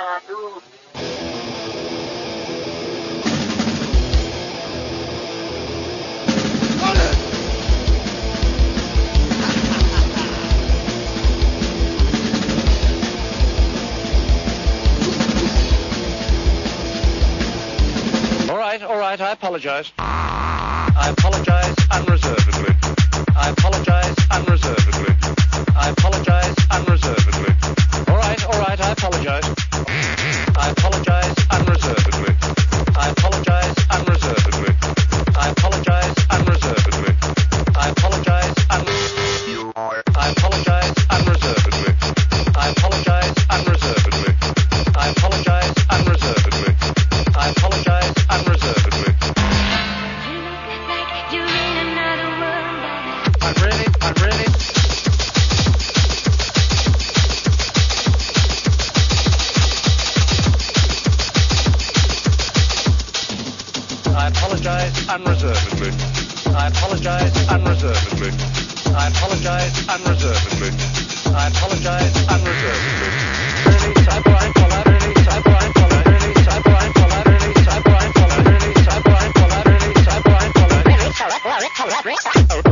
Taboo. All right, I apologize. I apologize unreservedly. I apologize unreservedly. I apologize unreservedly. All right, I apologize. I apologize unreservedly. I apologize unreservedly. I apologize unreservedly. I apologize I apologize unreservedly. I apologize unreservedly. I apologize unreservedly. I apologize unreservedly. You look like you're in another world. I'm really. I apologize unreservedly. I apologize unreservedly. I apologize unreservedly. I apologize unreservedly. Really, Cyberline Pollard, really, Cyberline Pollard, really, Cyberline Pollard, really, Cyberline Pollard, really, Cyberline Pollard, really, Cyberline Pollard, really, Cyberline Pollard, really,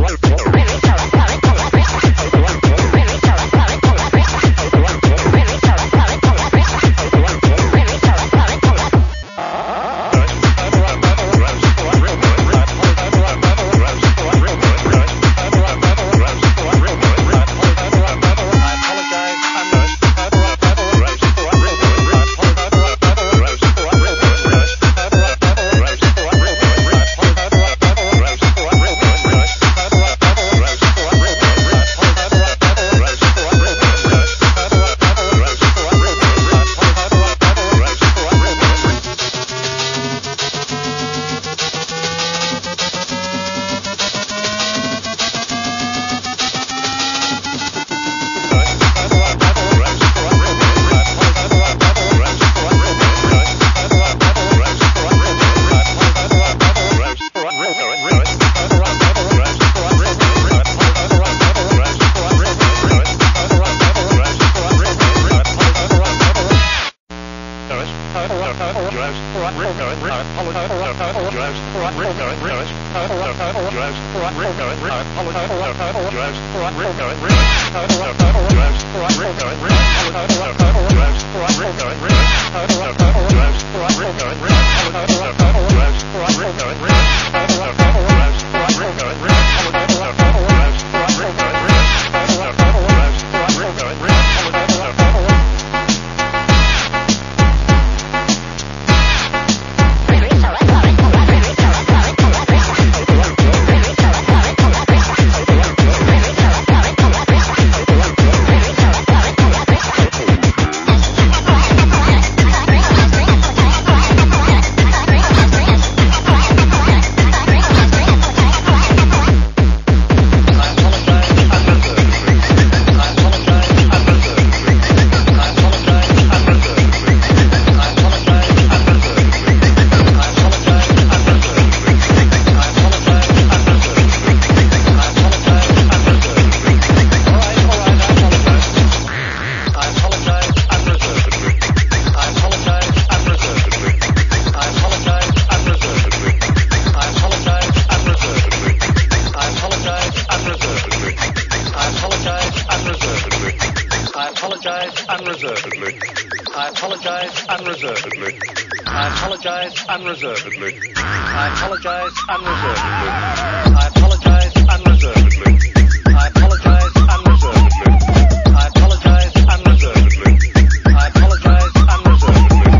unreservedly. I apologize unreservedly. I apologize unreservedly. I apologize unreservedly. I apologize unreservedly. I apologize unreservedly.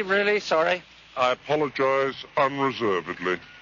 really sorry. I apologize unreservedly.